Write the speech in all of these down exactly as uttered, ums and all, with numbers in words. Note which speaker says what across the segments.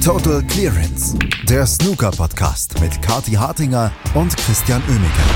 Speaker 1: Total Clearance, der Snooker-Podcast mit Kathi Hartinger und Christian Oemeke.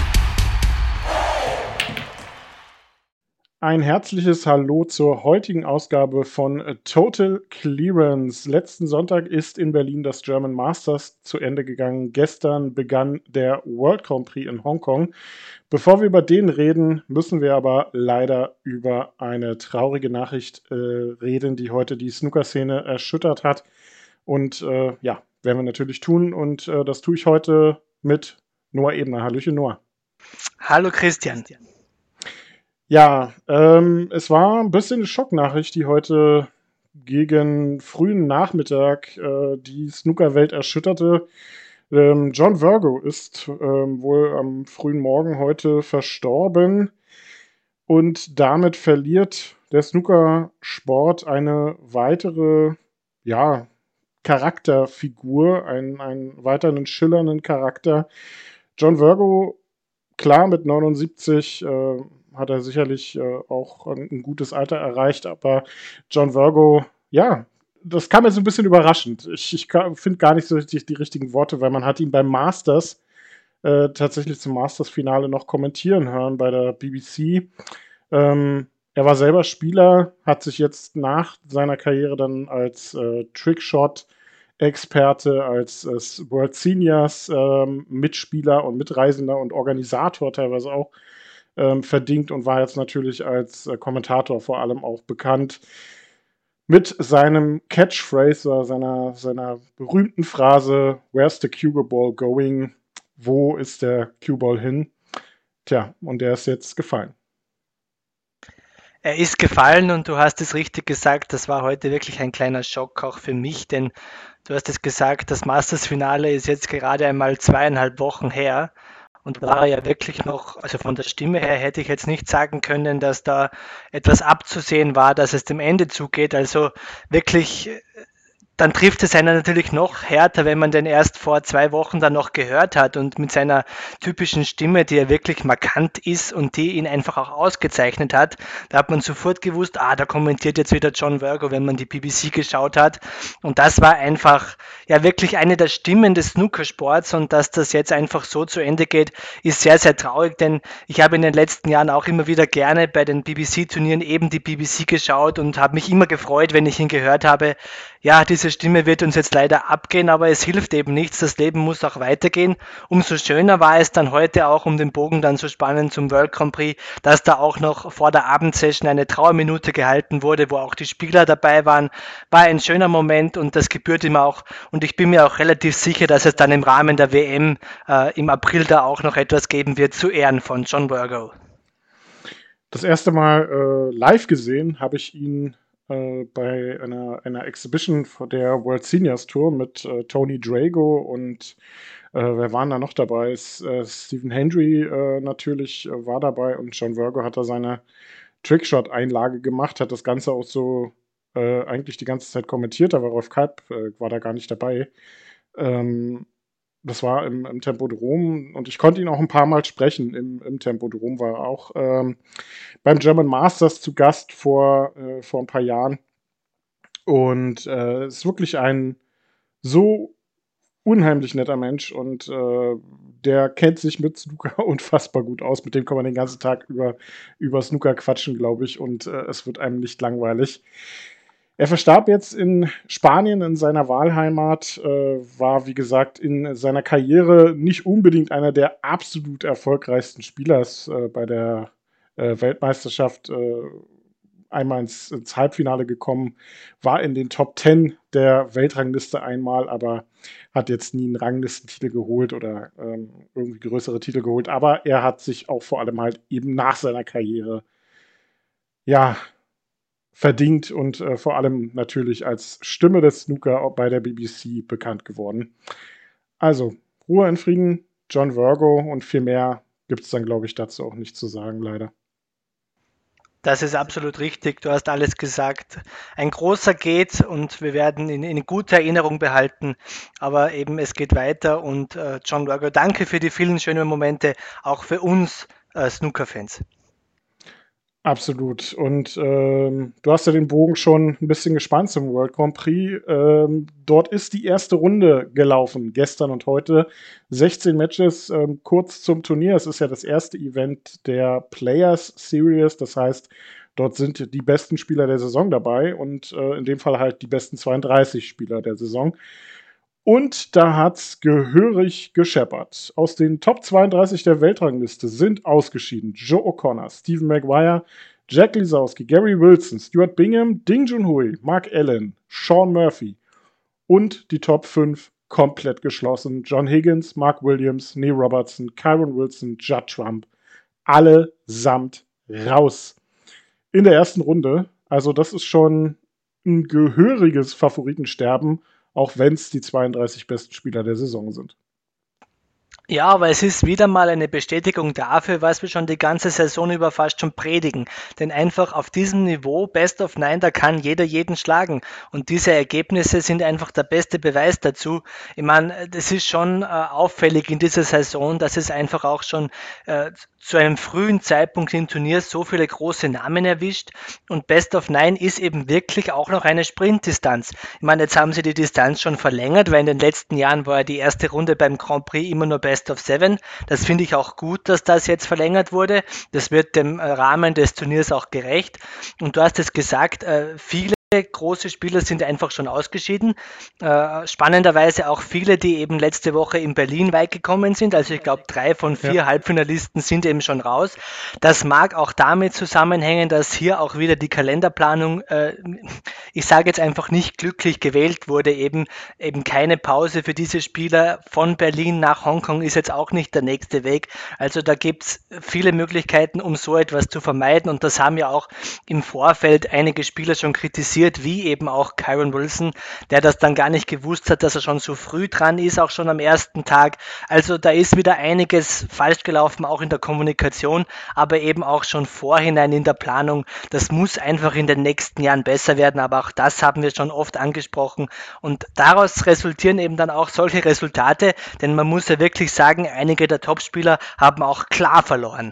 Speaker 2: Ein herzliches Hallo zur heutigen Ausgabe von Total Clearance. Letzten Sonntag ist in Berlin das German Masters zu Ende gegangen. Gestern begann der World Grand Prix in Hongkong. Bevor wir über den reden, müssen wir aber leider über eine traurige Nachricht äh, reden, die heute die Snooker-Szene erschüttert hat. Und äh, ja, werden wir natürlich tun. Und äh, das tue ich heute mit Noah Ebner. Hallöchen, Noah.
Speaker 3: Hallo Christian.
Speaker 2: Ja, ähm, es war ein bisschen eine Schocknachricht, die heute gegen frühen Nachmittag äh, die Snookerwelt erschütterte. Ähm, John Virgo ist ähm, wohl am frühen Morgen heute verstorben und damit verliert der Snookersport eine weitere, ja, Charakterfigur, einen, einen weiteren schillernden Charakter. John Virgo, klar, mit neunundsiebzig äh, hat er sicherlich äh, auch ein, ein gutes Alter erreicht, aber John Virgo, ja, das kam mir so ein bisschen überraschend. Ich, ich finde gar nicht so richtig die richtigen Worte, weil man hat ihn beim Masters äh, tatsächlich zum Masters-Finale noch kommentieren hören bei der B B C. Ähm, er war selber Spieler, hat sich jetzt nach seiner Karriere dann als äh, Trickshot-Experte, als äh, World Seniors ähm, Mitspieler und Mitreisender und Organisator teilweise auch ähm, verdingt und war jetzt natürlich als äh, Kommentator vor allem auch bekannt mit seinem Catchphrase oder seiner, seiner berühmten Phrase "Where's the Cue Ball going?" Wo ist der Cue Ball hin? Tja, und der ist jetzt gefallen.
Speaker 3: Er ist gefallen und du hast es richtig gesagt, das war heute wirklich ein kleiner Schock auch für mich, denn du hast es gesagt, das Masters-Finale ist jetzt gerade einmal zweieinhalb Wochen her und war ja wirklich noch, also von der Stimme her hätte ich jetzt nicht sagen können, dass da etwas abzusehen war, dass es dem Ende zugeht, also wirklich. Dann trifft es einen natürlich noch härter, wenn man den erst vor zwei Wochen dann noch gehört hat und mit seiner typischen Stimme, die ja wirklich markant ist und die ihn einfach auch ausgezeichnet hat. Da hat man sofort gewusst, ah, da kommentiert jetzt wieder John Virgo, wenn man die B B C geschaut hat. Und das war einfach ja wirklich eine der Stimmen des Snookersports und dass das jetzt einfach so zu Ende geht, ist sehr, sehr traurig, denn ich habe in den letzten Jahren auch immer wieder gerne bei den B B C-Turnieren eben die B B C geschaut und habe mich immer gefreut, wenn ich ihn gehört habe. Ja, diese Stimme wird uns jetzt leider abgehen, aber es hilft eben nichts. Das Leben muss auch weitergehen. Umso schöner war es dann heute auch, um den Bogen dann so spannend zum World Grand Prix, dass da auch noch vor der Abendsession eine Trauerminute gehalten wurde, wo auch die Spieler dabei waren. War ein schöner Moment und das gebührt ihm auch. Und ich bin mir auch relativ sicher, dass es dann im Rahmen der W M äh, im April da auch noch etwas geben wird zu Ehren von John Virgo.
Speaker 2: Das erste Mal äh, live gesehen habe ich ihn äh, bei einer, einer Exhibition von der World Seniors Tour mit äh, Tony Drago und äh, wer waren da noch dabei? S- äh, Stephen Hendry äh, natürlich äh, war dabei und John Virgo hat da seine Trickshot-Einlage gemacht, hat das Ganze auch so äh, eigentlich die ganze Zeit kommentiert, aber Rolf Kalb äh, war da gar nicht dabei. Ähm, Das war im, im Tempodrom und ich konnte ihn auch ein paar Mal sprechen. Im, im Tempodrom war er auch ähm, beim German Masters zu Gast vor, äh, vor ein paar Jahren. Und äh, ist wirklich ein so unheimlich netter Mensch und äh, der kennt sich mit Snooker unfassbar gut aus. Mit dem kann man den ganzen Tag über, über Snooker quatschen, glaube ich, und äh, es wird einem nicht langweilig. Er verstarb jetzt in Spanien, in seiner Wahlheimat, äh, war, wie gesagt, in seiner Karriere nicht unbedingt einer der absolut erfolgreichsten Spieler äh, bei der äh, Weltmeisterschaft. Äh, einmal ins, ins Halbfinale gekommen, war in den Top Ten der Weltrangliste einmal, aber hat jetzt nie einen Ranglistentitel geholt oder ähm, irgendwie größere Titel geholt. Aber er hat sich auch vor allem halt eben nach seiner Karriere, ja, verdient und äh, vor allem natürlich als Stimme des Snooker bei der B B C bekannt geworden. Also, Ruhe in Frieden, John Virgo, und viel mehr gibt es dann, glaube ich, dazu auch nicht zu sagen, leider.
Speaker 3: Das ist absolut richtig, du hast alles gesagt. Ein großer geht und wir werden ihn in guter Erinnerung behalten, aber eben es geht weiter und äh, John Virgo, danke für die vielen schönen Momente, auch für uns äh, Snooker-Fans.
Speaker 2: Absolut. Und ähm, du hast ja den Bogen schon ein bisschen gespannt zum World Grand Prix. Ähm, dort ist die erste Runde gelaufen, gestern und heute. sechzehn Matches, ähm, kurz zum Turnier. Es ist ja das erste Event der Players Series. Das heißt, dort sind die besten Spieler der Saison dabei und äh, in dem Fall halt die besten zweiunddreißig Spieler der Saison. Und da hat's gehörig gescheppert. Aus den Top zweiunddreißig der Weltrangliste sind ausgeschieden Joe O'Connor, Stephen Maguire, Jack Lisowski, Gary Wilson, Stuart Bingham, Ding Junhui, Mark Allen, Sean Murphy und die Top fünf komplett geschlossen. John Higgins, Mark Williams, Neil Robertson, Kyron Wilson, Judd Trump. Allesamt raus. In der ersten Runde. Also das ist schon ein gehöriges Favoritensterben, auch wenn es die zweiunddreißig besten Spieler der Saison sind.
Speaker 3: Ja, aber es ist wieder mal eine Bestätigung dafür, was wir schon die ganze Saison über fast schon predigen. Denn einfach auf diesem Niveau, Best of Nine, da kann jeder jeden schlagen. Und diese Ergebnisse sind einfach der beste Beweis dazu. Ich meine, das ist schon äh, auffällig in dieser Saison, dass es einfach auch schon äh, zu einem frühen Zeitpunkt im Turnier so viele große Namen erwischt. Und Best of Nine ist eben wirklich auch noch eine Sprintdistanz. Ich meine, jetzt haben sie die Distanz schon verlängert, weil in den letzten Jahren war ja die erste Runde beim Grand Prix immer nur Best of Seven. Das finde ich auch gut, dass das jetzt verlängert wurde. Das wird dem Rahmen des Turniers auch gerecht. Und du hast es gesagt, äh, viele große Spieler sind einfach schon ausgeschieden. Äh, spannenderweise auch viele, die eben letzte Woche in Berlin weit gekommen sind. Also ich glaube, drei von vier ja. Halbfinalisten sind eben schon raus. Das mag auch damit zusammenhängen, dass hier auch wieder die Kalenderplanung, äh, ich sage jetzt einfach nicht glücklich gewählt wurde. Eben, eben keine Pause für diese Spieler von Berlin nach Hongkong ist jetzt auch nicht der nächste Weg. Also da gibt es viele Möglichkeiten, um so etwas zu vermeiden. Und das haben ja auch im Vorfeld einige Spieler schon kritisiert, wie eben auch Kyron Wilson, der das dann gar nicht gewusst hat, dass er schon so früh dran ist, auch schon am ersten Tag. Also da ist wieder einiges falsch gelaufen, auch in der Kommunikation, aber eben auch schon vorhinein in der Planung. Das muss einfach in den nächsten Jahren besser werden, aber auch das haben wir schon oft angesprochen und daraus resultieren eben dann auch solche Resultate, denn man muss ja wirklich sagen, einige der Topspieler haben auch klar verloren.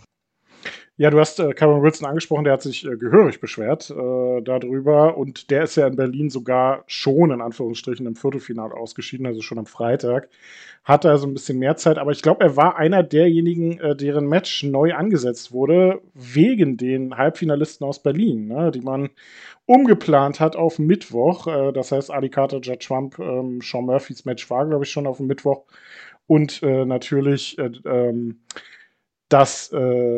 Speaker 2: Ja, du hast äh, Kyron Wilson angesprochen, der hat sich äh, gehörig beschwert äh, darüber und der ist ja in Berlin sogar schon in Anführungsstrichen im Viertelfinale ausgeschieden, also schon am Freitag. Hatte also ein bisschen mehr Zeit, aber ich glaube, er war einer derjenigen, äh, deren Match neu angesetzt wurde, wegen den Halbfinalisten aus Berlin, ne, die man umgeplant hat auf Mittwoch. Äh, das heißt, Ali Carter, Judd Trump, ähm, Sean Murphys Match war, glaube ich, schon auf dem Mittwoch und äh, natürlich äh, ähm, Das, äh,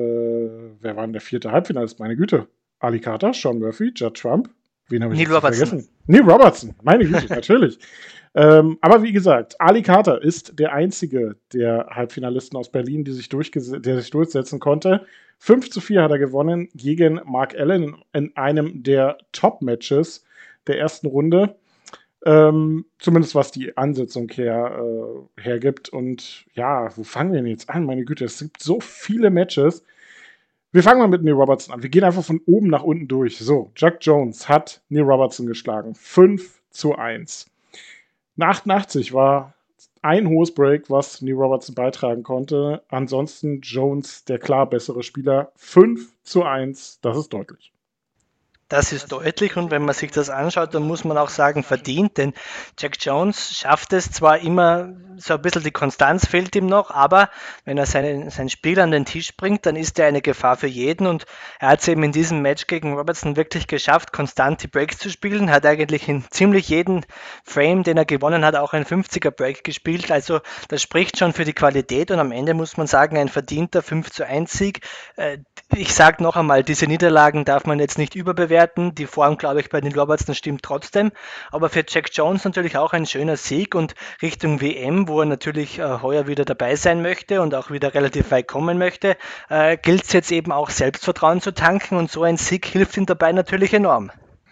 Speaker 2: wer war denn der vierte Halbfinalist? Meine Güte. Ali Carter, Sean Murphy, Judd Trump. Wen habe ich
Speaker 3: Neil
Speaker 2: jetzt
Speaker 3: Robertson.
Speaker 2: vergessen? Neil Robertson. Meine Güte, natürlich. Ähm, aber wie gesagt, Ali Carter ist der einzige der Halbfinalisten aus Berlin, die sich der sich durchsetzen konnte. fünf zu vier hat er gewonnen gegen Mark Allen in einem der Top-Matches der ersten Runde. Ähm, zumindest was die Ansetzung her, äh, hergibt. Und ja, wo fangen wir denn jetzt an? Meine Güte, es gibt so viele Matches. Wir fangen mal mit Neil Robertson an. Wir gehen einfach von oben nach unten durch. So, Jack Jones hat Neil Robertson geschlagen. fünf zu eins. Nach achtundachtzig war ein hohes Break, was Neil Robertson beitragen konnte. Ansonsten Jones der klar bessere Spieler. fünf zu eins, das ist deutlich.
Speaker 3: Das ist deutlich und wenn man sich das anschaut, dann muss man auch sagen, verdient, denn Jack Jones schafft es zwar immer, so ein bisschen die Konstanz fehlt ihm noch, aber wenn er seine, sein Spiel an den Tisch bringt, dann ist er eine Gefahr für jeden und er hat es eben in diesem Match gegen Robertson wirklich geschafft, konstant die Breaks zu spielen, hat eigentlich in ziemlich jedem Frame, den er gewonnen hat, auch ein fünfziger Break gespielt, also das spricht schon für die Qualität und am Ende muss man sagen, ein verdienter fünf zu eins Sieg. Ich sage noch einmal, diese Niederlagen darf man jetzt nicht überbewerten. Die Form, glaube ich, bei den Robertson stimmt trotzdem. Aber für Jack Jones natürlich auch ein schöner Sieg und Richtung W M, wo er natürlich äh, heuer wieder dabei sein möchte und auch wieder relativ weit kommen möchte, äh, gilt es jetzt eben auch Selbstvertrauen zu tanken und so ein Sieg hilft ihm dabei natürlich enorm.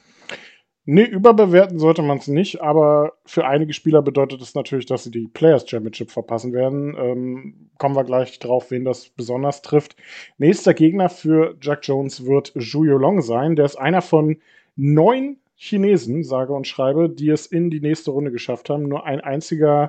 Speaker 2: Nee, überbewerten sollte man es nicht, aber für einige Spieler bedeutet es natürlich, dass sie die Players Championship verpassen werden. Ähm, kommen wir gleich drauf, wen das besonders trifft. Nächster Gegner für Jack Jones wird Zhu Yolong sein. Der ist einer von neun Chinesen, sage und schreibe, die es in die nächste Runde geschafft haben. Nur ein einziger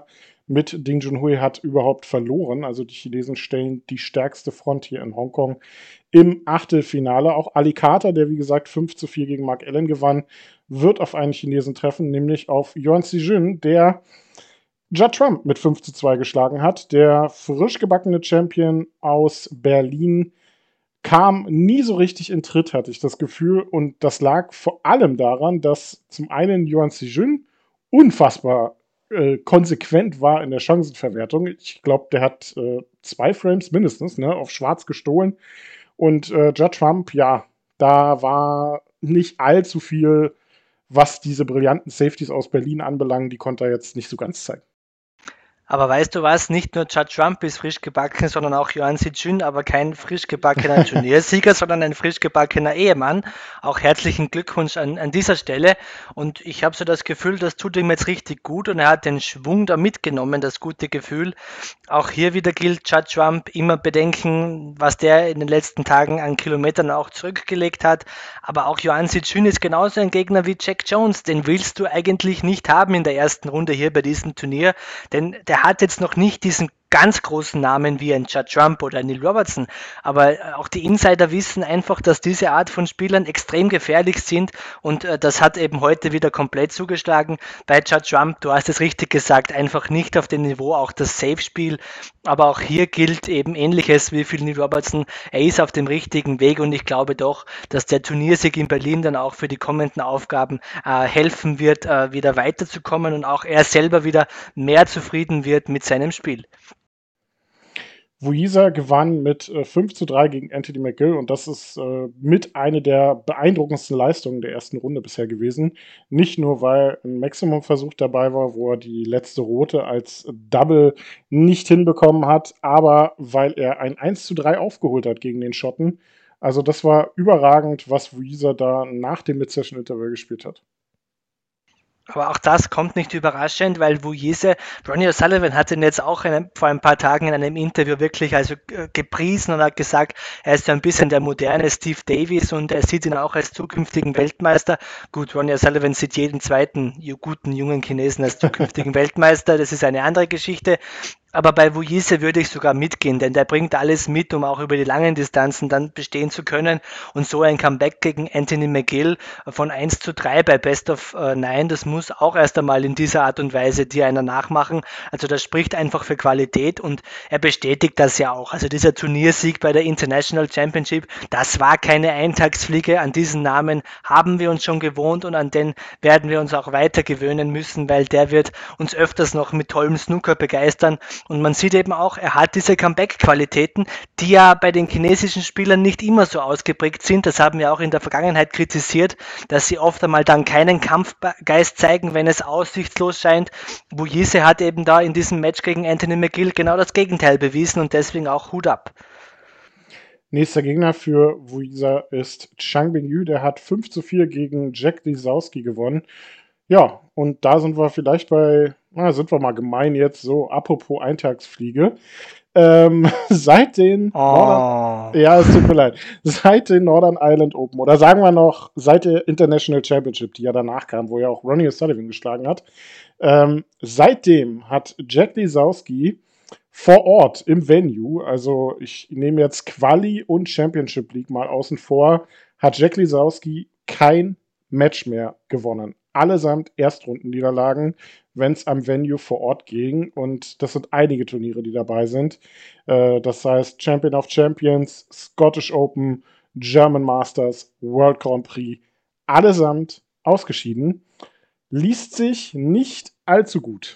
Speaker 2: mit Ding Junhui hat überhaupt verloren. Also die Chinesen stellen die stärkste Front hier in Hongkong im Achtelfinale. Auch Ali Carter, der wie gesagt fünf zu vier gegen Mark Allen gewann, wird auf einen Chinesen treffen, nämlich auf Yuan Xijun, der Judd Trump mit fünf zu zwei geschlagen hat. Der frisch gebackene Champion aus Berlin kam nie so richtig in Tritt, hatte ich das Gefühl. Und das lag vor allem daran, dass zum einen Yuan Xijun unfassbar äh, konsequent war in der Chancenverwertung. Ich glaube, der hat äh, zwei Frames mindestens ne, auf schwarz gestohlen. Und äh, Judd Trump, ja, da war nicht allzu viel, was diese brillanten Safeties aus Berlin anbelangt. Die konnte er jetzt nicht so ganz zeigen.
Speaker 3: Aber weißt du was, nicht nur Judd Trump ist frisch gebacken, sondern auch Yuan Xijun, aber kein frisch gebackener Turniersieger, sondern ein frisch gebackener Ehemann. Auch herzlichen Glückwunsch an, an dieser Stelle. Und ich habe so das Gefühl, das tut ihm jetzt richtig gut und er hat den Schwung da mitgenommen, das gute Gefühl. Auch hier wieder gilt Judd Trump immer bedenken, was der in den letzten Tagen an Kilometern auch zurückgelegt hat. Aber auch Yuan Xijun ist genauso ein Gegner wie Jack Jones. Den willst du eigentlich nicht haben in der ersten Runde hier bei diesem Turnier, denn der hat jetzt noch nicht diesen ganz großen Namen wie ein Judd Trump oder ein Neil Robertson, aber auch die Insider wissen einfach, dass diese Art von Spielern extrem gefährlich sind und äh, das hat eben heute wieder komplett zugeschlagen bei Judd Trump. Du hast es richtig gesagt, einfach nicht auf dem Niveau, auch das Safe-Spiel, aber auch hier gilt eben Ähnliches wie für Neil Robertson. Er ist auf dem richtigen Weg und ich glaube doch, dass der Turniersieg in Berlin dann auch für die kommenden Aufgaben äh, helfen wird, äh, wieder weiterzukommen und auch er selber wieder mehr zufrieden wird mit seinem Spiel.
Speaker 2: Wuisa gewann mit äh, fünf zu drei gegen Anthony McGill und das ist äh, mit eine der beeindruckendsten Leistungen der ersten Runde bisher gewesen. Nicht nur, weil ein Maximum-Versuch dabei war, wo er die letzte Rote als Double nicht hinbekommen hat, aber weil er ein eins zu drei aufgeholt hat gegen den Schotten. Also das war überragend, was Wuisa da nach dem Mid-Session-Interval gespielt hat.
Speaker 3: Aber auch das kommt nicht überraschend, weil Wuise, Ronnie O'Sullivan hat ihn jetzt auch in, vor ein paar Tagen in einem Interview wirklich also äh, gepriesen und hat gesagt, er ist so ein bisschen der moderne Steve Davis und er sieht ihn auch als zukünftigen Weltmeister. Gut, Ronnie O'Sullivan sieht jeden zweiten guten jungen Chinesen als zukünftigen Weltmeister, das ist eine andere Geschichte. Aber bei Wuise würde ich sogar mitgehen, denn der bringt alles mit, um auch über die langen Distanzen dann bestehen zu können. Und so ein Comeback gegen Anthony McGill von eins zu drei bei Best of Nine, das muss auch erst einmal in dieser Art und Weise dir einer nachmachen. Also das spricht einfach für Qualität und er bestätigt das ja auch. Also dieser Turniersieg bei der International Championship, das war keine Eintagsfliege. An diesen Namen haben wir uns schon gewohnt und an den werden wir uns auch weiter gewöhnen müssen, weil der wird uns öfters noch mit tollem Snooker begeistern. Und man sieht eben auch, er hat diese Comeback-Qualitäten, die ja bei den chinesischen Spielern nicht immer so ausgeprägt sind. Das haben wir auch in der Vergangenheit kritisiert, dass sie oft einmal dann keinen Kampfgeist zeigen, wenn es aussichtslos scheint. Wuise hat eben da in diesem Match gegen Anthony McGill genau das Gegenteil bewiesen und deswegen auch Hut ab.
Speaker 2: Nächster Gegner für Wuisa ist Chang Bingyu, der hat fünf zu vier gegen Jack Lisowski gewonnen. Ja, und da sind wir vielleicht bei, na, sind wir mal gemein jetzt, so apropos Eintagsfliege. Ähm, seit den
Speaker 3: Oh.
Speaker 2: Northern, ja, es tut mir leid, seit den Northern Ireland Open oder sagen wir noch seit der International Championship, die ja danach kam, wo ja auch Ronnie O'Sullivan geschlagen hat, ähm, seitdem hat Jack Lisowski vor Ort im Venue, also ich nehme jetzt Quali und Championship League mal außen vor, hat Jack Lisowski kein Match mehr gewonnen. Allesamt Erstrundenniederlagen, wenn es am Venue vor Ort ging. Und das sind einige Turniere, die dabei sind. Äh, das heißt Champion of Champions, Scottish Open, German Masters, World Grand Prix. Allesamt ausgeschieden. Liest sich nicht allzu gut.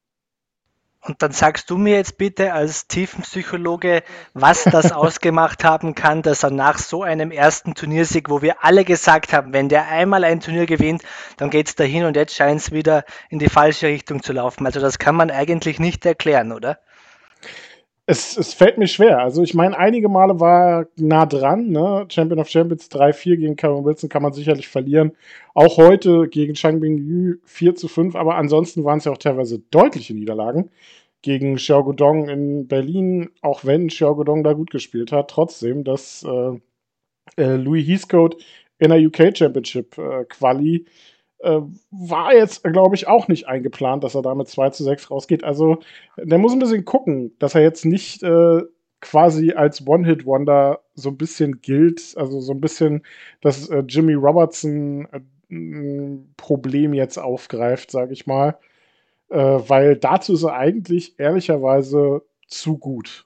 Speaker 3: Und dann sagst du mir jetzt bitte als Tiefenpsychologe, was das ausgemacht haben kann, dass er nach so einem ersten Turniersieg, wo wir alle gesagt haben, wenn der einmal ein Turnier gewinnt, dann geht es dahin und jetzt scheint es wieder in die falsche Richtung zu laufen. Also das kann man eigentlich nicht erklären, oder?
Speaker 2: Es, es fällt mir schwer. Also ich meine, einige Male war er nah dran. Ne? Champion of Champions drei vier gegen Cameron Wilson kann man sicherlich verlieren. Auch heute gegen Chang Bingyu vier zu fünf, aber ansonsten waren es ja auch teilweise deutliche Niederlagen. Gegen Xiao Guodong in Berlin, auch wenn Xiao Guodong da gut gespielt hat, trotzdem, dass äh, äh, Louis Heathcote in der U K Championship äh, Quali äh, war jetzt, glaube ich, auch nicht eingeplant, dass er da mit zwei zu sechs rausgeht. Also der muss ein bisschen gucken, dass er jetzt nicht äh, quasi als One-Hit-Wonder so ein bisschen gilt, also so ein bisschen das äh, Jimmy Robertson äh, Problem jetzt aufgreift, sage ich mal, äh, weil dazu ist er eigentlich ehrlicherweise zu gut.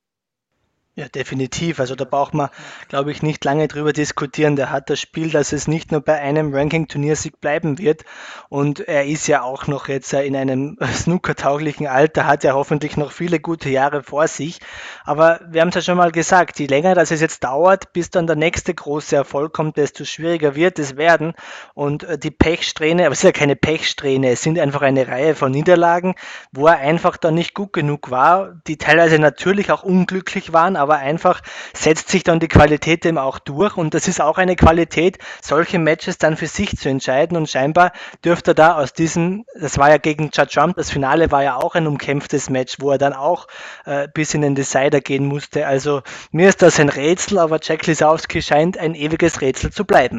Speaker 3: Ja, definitiv. Also da braucht man, glaube ich, nicht lange drüber diskutieren. Der hat das Spiel, dass es nicht nur bei einem Ranking-Turniersieg bleiben wird. Und er ist ja auch noch jetzt äh, in einem snookertauglichen Alter, hat ja hoffentlich noch viele gute Jahre vor sich. Aber wir haben es ja schon mal gesagt, je länger das es jetzt dauert, bis dann der nächste große Erfolg kommt, desto schwieriger wird es werden. Und äh, die Pechsträhne, aber es ist ja keine Pechsträhne, es sind einfach eine Reihe von Niederlagen, wo er einfach dann nicht gut genug war, die teilweise natürlich auch unglücklich waren, aber einfach setzt sich dann die Qualität eben auch durch und das ist auch eine Qualität, solche Matches dann für sich zu entscheiden und scheinbar dürfte er da aus diesem, das war ja gegen Judd Trump, das Finale war ja auch ein umkämpftes Match, wo er dann auch äh, bis in den Decider gehen musste, also mir ist das ein Rätsel, aber Jack Lisowski scheint ein ewiges Rätsel zu bleiben.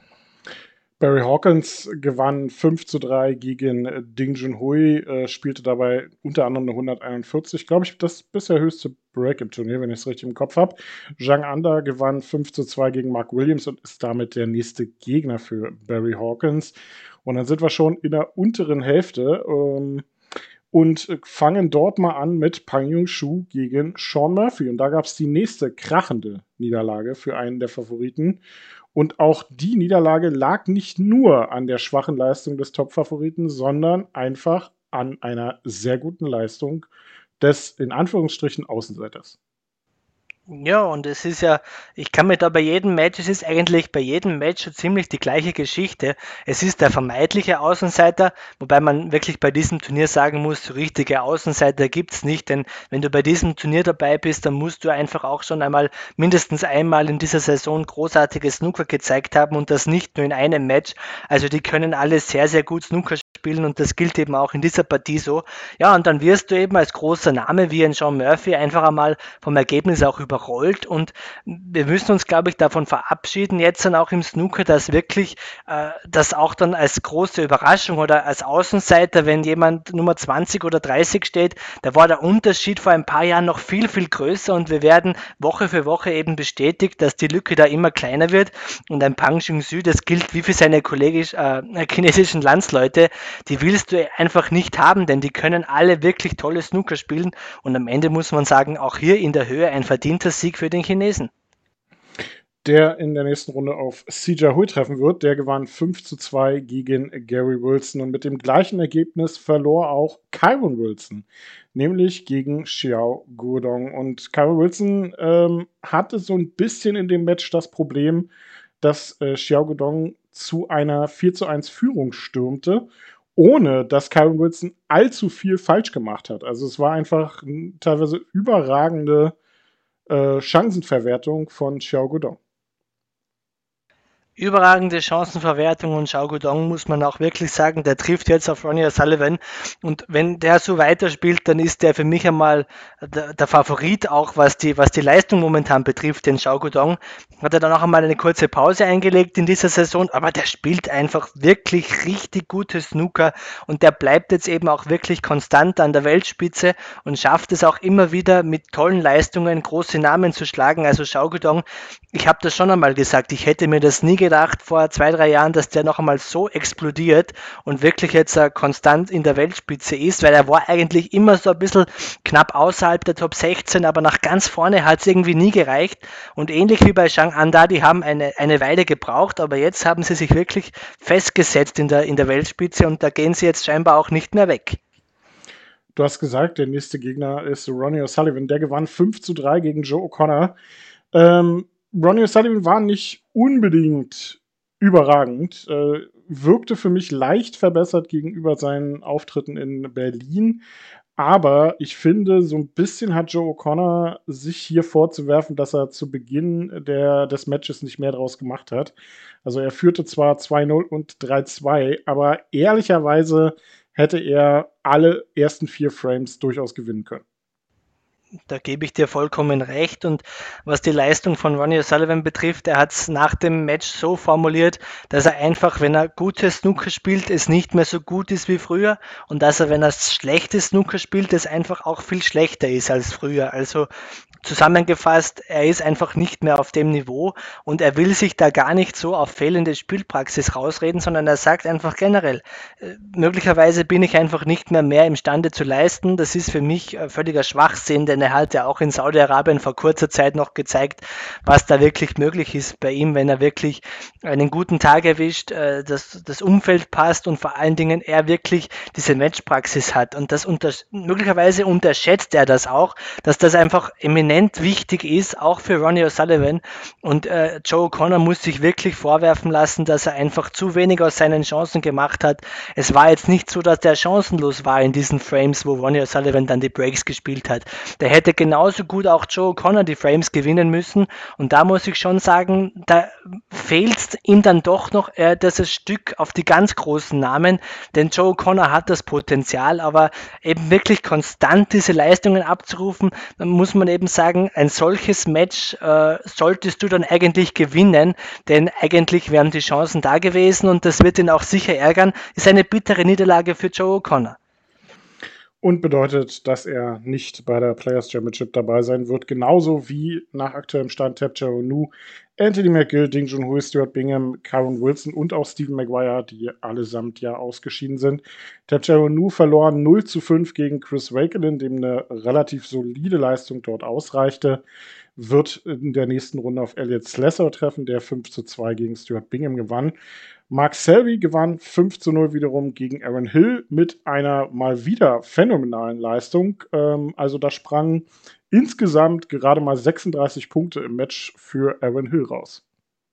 Speaker 2: Barry Hawkins gewann fünf zu drei gegen äh, Ding Junhui, äh, spielte dabei unter anderem eine hunderteinundvierzig, glaube ich, das bisher höchste Break im Turnier, wenn ich es richtig im Kopf habe. Zhang Anda gewann fünf zu zwei gegen Mark Williams und ist damit der nächste Gegner für Barry Hawkins. Und dann sind wir schon in der unteren Hälfte ähm, und fangen dort mal an mit Pang Yung-Shu gegen Sean Murphy. Und da gab es die nächste krachende Niederlage für einen der Favoriten. Und auch die Niederlage lag nicht nur an der schwachen Leistung des Top-Favoriten, sondern einfach an einer sehr guten Leistung des, in Anführungsstrichen, Außenseiters.
Speaker 3: Ja, und es ist ja, ich kann mir da bei jedem Match, es ist eigentlich bei jedem Match so ziemlich die gleiche Geschichte. Es ist der vermeintliche Außenseiter, wobei man wirklich bei diesem Turnier sagen muss, so richtige Außenseiter gibt's nicht, denn wenn du bei diesem Turnier dabei bist, dann musst du einfach auch schon einmal mindestens einmal in dieser Saison großartiges Snooker gezeigt haben und das nicht nur in einem Match. Also die können alle sehr, sehr gut Snooker spielen und das gilt eben auch in dieser Partie so. Ja, und dann wirst du eben als großer Name wie ein Sean Murphy einfach einmal vom Ergebnis auch überrollt und wir müssen uns, glaube ich, davon verabschieden, jetzt dann auch im Snooker, dass wirklich äh, das auch dann als große Überraschung oder als Außenseiter, wenn jemand Nummer zwanzig oder dreißig steht, da war der Unterschied vor ein paar Jahren noch viel, viel größer und wir werden Woche für Woche eben bestätigt, dass die Lücke da immer kleiner wird und ein Pang Junxu, das gilt wie für seine kollegisch, äh, chinesischen Landsleute, die willst du einfach nicht haben, denn die können alle wirklich tolle Snooker spielen und am Ende muss man sagen, auch hier in der Höhe ein verdienter Sieg für den Chinesen.
Speaker 2: Der in der nächsten Runde auf Si Jiahui treffen wird. Der gewann fünf zu zwei gegen Gary Wilson und mit dem gleichen Ergebnis verlor auch Kyron Wilson, nämlich gegen Xiao Guodong. Und Kyron Wilson ähm, hatte so ein bisschen in dem Match das Problem, dass äh, Xiao Guodong zu einer vier zu eins Führung stürmte, ohne dass Kyron Wilson allzu viel falsch gemacht hat. Also es war einfach eine teilweise überragende äh, Chancenverwertung von Xiao Guodong.
Speaker 3: Überragende Chancenverwertung und Xiao Guodong muss man auch wirklich sagen, der trifft jetzt auf Ronnie O'Sullivan und wenn der so weiterspielt, dann ist der für mich einmal der, der Favorit, auch was die, was die Leistung momentan betrifft, den Xiao Guodong. Hat er dann auch einmal eine kurze Pause eingelegt in dieser Saison, aber der spielt einfach wirklich richtig gute Snooker und der bleibt jetzt eben auch wirklich konstant an der Weltspitze und schafft es auch immer wieder mit tollen Leistungen große Namen zu schlagen. Also Xiao Guodong, ich habe das schon einmal gesagt, ich hätte mir das nie gedacht vor zwei, drei Jahren, dass der noch einmal so explodiert und wirklich jetzt uh, konstant in der Weltspitze ist, weil er war eigentlich immer so ein bisschen knapp außerhalb der Top sechzehn, aber nach ganz vorne hat es irgendwie nie gereicht und ähnlich wie bei Zhang Anda, die haben eine, eine Weile gebraucht, aber jetzt haben sie sich wirklich festgesetzt in der, in der Weltspitze und da gehen sie jetzt scheinbar auch nicht mehr weg.
Speaker 2: Du hast gesagt, der nächste Gegner ist Ronnie O'Sullivan, der gewann fünf zu drei gegen Joe O'Connor. Ähm, Ronnie O'Sullivan war nicht unbedingt überragend, äh, wirkte für mich leicht verbessert gegenüber seinen Auftritten in Berlin, aber ich finde, so ein bisschen hat Joe O'Connor sich hier vorzuwerfen, dass er zu Beginn der, des Matches nicht mehr draus gemacht hat. Also er führte zwar zwei null und drei zwei, aber ehrlicherweise hätte er alle ersten vier Frames durchaus gewinnen können.
Speaker 3: da gebe ich dir vollkommen recht. Und was die Leistung von Ronnie O'Sullivan betrifft, er hat es nach dem Match so formuliert, dass er einfach, wenn er gutes Snooker spielt, es nicht mehr so gut ist wie früher und dass er, wenn er schlechtes Snooker spielt, es einfach auch viel schlechter ist als früher. Also zusammengefasst, er ist einfach nicht mehr auf dem Niveau und er will sich da gar nicht so auf fehlende Spielpraxis rausreden, sondern er sagt einfach generell, äh, möglicherweise bin ich einfach nicht mehr mehr imstande zu leisten. Das ist für mich äh, völliger Schwachsinn, denn er hat ja auch in Saudi-Arabien vor kurzer Zeit noch gezeigt, was da wirklich möglich ist bei ihm, wenn er wirklich einen guten Tag erwischt, äh, dass das Umfeld passt und vor allen Dingen er wirklich diese Matchpraxis hat. Und das unter, möglicherweise unterschätzt er das auch, dass das einfach eminent wichtig ist, auch für Ronnie O'Sullivan. Und äh, Joe O'Connor muss sich wirklich vorwerfen lassen, dass er einfach zu wenig aus seinen Chancen gemacht hat. Es war jetzt nicht so, dass der chancenlos war in diesen Frames, wo Ronnie O'Sullivan dann die Breaks gespielt hat. Der hätte genauso gut auch Joe O'Connor die Frames gewinnen müssen. Und da muss ich schon sagen, da fehlt ihm dann doch noch äh, dieses Stück auf die ganz großen Namen, denn Joe O'Connor hat das Potenzial, aber eben wirklich konstant diese Leistungen abzurufen, dann muss man eben sagen, ein solches Match äh, solltest du dann eigentlich gewinnen, denn eigentlich wären die Chancen da gewesen und das wird ihn auch sicher ärgern. Ist eine bittere Niederlage für Joe O'Connor.
Speaker 2: Und bedeutet, dass er nicht bei der Players Championship dabei sein wird, genauso wie nach aktuellem Stand Tapchao Nu, Anthony McGill, Ding Junhui, Stuart Bingham, Karen Wilson und auch Stephen Maguire, die allesamt ja ausgeschieden sind. Tapchao Nu verlor null zu fünf gegen Chris Wakelin, dem eine relativ solide Leistung dort ausreichte, wird in der nächsten Runde auf Elliot Slessor treffen, der fünf zu zwei gegen Stuart Bingham gewann. Mark Selby gewann fünf zu null wiederum gegen Aaron Hill mit einer mal wieder phänomenalen Leistung. Ähm, also da sprangen insgesamt gerade mal sechsunddreißig Punkte im Match für Aaron Hill raus.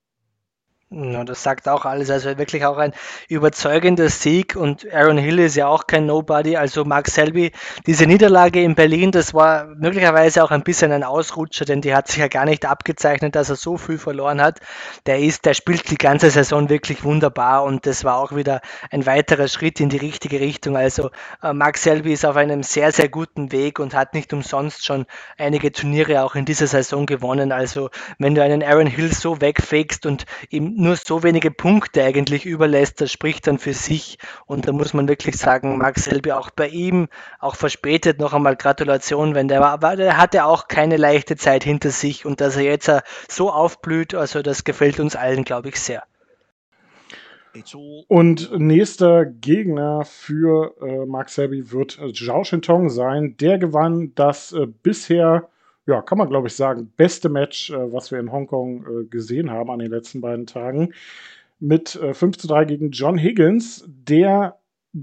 Speaker 3: Ja, das sagt auch alles, also wirklich auch ein überzeugender Sieg und Aaron Hill ist ja auch kein Nobody, also Mark Selby, diese Niederlage in Berlin, das war möglicherweise auch ein bisschen ein Ausrutscher, denn die hat sich ja gar nicht abgezeichnet, dass er so viel verloren hat. Der ist, der spielt die ganze Saison wirklich wunderbar und das war auch wieder ein weiterer Schritt in die richtige Richtung, also äh, Mark Selby ist auf einem sehr, sehr guten Weg und hat nicht umsonst schon einige Turniere auch in dieser Saison gewonnen, also wenn du einen Aaron Hill so wegfegst und ihm nur so wenige Punkte eigentlich überlässt, das spricht dann für sich und da muss man wirklich sagen, Mark Selby auch bei ihm, auch verspätet noch einmal Gratulation, wenn der war, der hatte auch keine leichte Zeit hinter sich und dass er jetzt so aufblüht, also das gefällt uns allen, glaube ich, sehr.
Speaker 2: Und nächster Gegner für äh, Mark Selby wird äh, Zhao Shintong sein. Der gewann das äh, bisher, ja, kann man glaube ich sagen, beste Match, äh, was wir in Hongkong äh, gesehen haben an den letzten beiden Tagen. Mit äh, fünf zu drei gegen John Higgins, der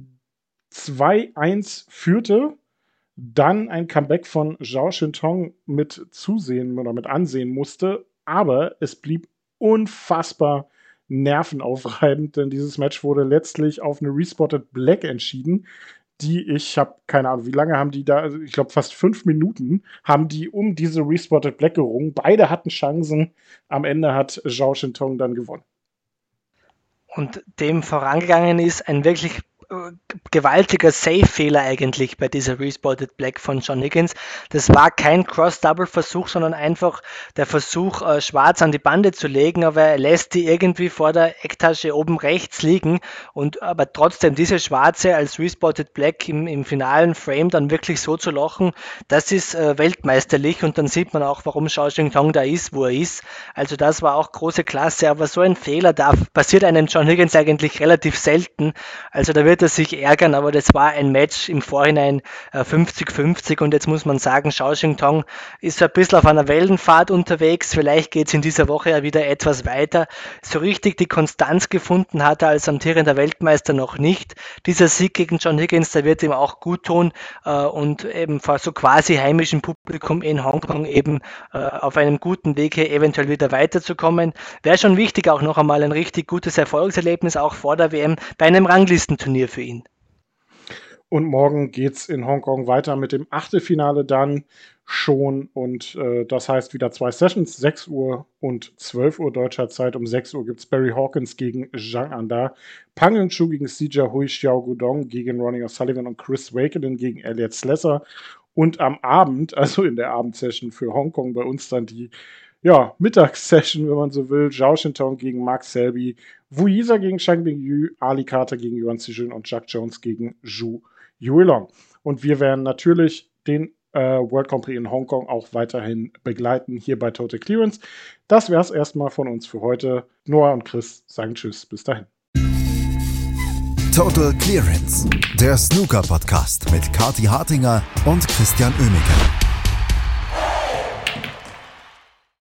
Speaker 2: zwei eins führte, dann ein Comeback von Zhao Shintong mit zusehen oder mit ansehen musste. Aber es blieb unfassbar nervenaufreibend, denn dieses Match wurde letztlich auf eine Respotted Black entschieden, die, ich habe keine Ahnung, wie lange haben die da, also ich glaube fast fünf Minuten, haben die um diese Respotted Black gerungen. Beide hatten Chancen, am Ende hat Zhao Shintong dann gewonnen.
Speaker 3: Und dem vorangegangen ist ein wirklich gewaltiger Save-Fehler eigentlich bei dieser Respotted Black von John Higgins. Das war kein Cross-Double-Versuch, sondern einfach der Versuch, äh, schwarz an die Bande zu legen, aber er lässt die irgendwie vor der Ecktasche oben rechts liegen und aber trotzdem diese schwarze als Respotted Black im, im finalen Frame dann wirklich so zu lochen, das ist äh, weltmeisterlich und dann sieht man auch, warum Zhao Shintong da ist, wo er ist. Also das war auch große Klasse, aber so ein Fehler da passiert einem John Higgins eigentlich relativ selten. Also da wird er sich ärgern, aber das war ein Match im Vorhinein äh, fünfzig fünfzig und jetzt muss man sagen, Zhao Shintong ist so ein bisschen auf einer Wellenfahrt unterwegs, vielleicht geht es in dieser Woche ja wieder etwas weiter. So richtig die Konstanz gefunden hat er als amtierender Weltmeister noch nicht. Dieser Sieg gegen John Higgins, der wird ihm auch gut tun äh, und eben vor so quasi heimischem Publikum in Hongkong eben äh, auf einem guten Weg hier eventuell wieder weiterzukommen. Wäre schon wichtig, auch noch einmal ein richtig gutes Erfolgserlebnis, auch vor der W M, bei einem Ranglistenturnier für ihn.
Speaker 2: Und morgen geht es in Hongkong weiter mit dem Achtelfinale dann schon. Und äh, das heißt wieder zwei Sessions, sechs Uhr und zwölf Uhr deutscher Zeit. Um sechs Uhr gibt es Barry Hawkins gegen Zhang Anda, Pang Yun-Chu gegen Sijia Hui, Xiao Guodong gegen Ronnie O'Sullivan und Chris Wakelin gegen Elliot Slessor. Und am Abend, also in der Abendsession für Hongkong, bei uns dann die ja, Mittagssession, wenn man so will. Zhao Shintong gegen Mark Selby, Wu Yisa gegen Shang Bingyu, Ali Carter gegen Yuan Zhijun und Jack Jones gegen Zhu Yuelong. Und wir werden natürlich den äh, World Grand Prix in Hongkong auch weiterhin begleiten, hier bei Total Clearance. Das wäre es erstmal von uns für heute. Noah und Chris sagen Tschüss, bis dahin.
Speaker 1: Total Clearance, der Snooker-Podcast mit Kathi Hartinger und Christian Oemeke.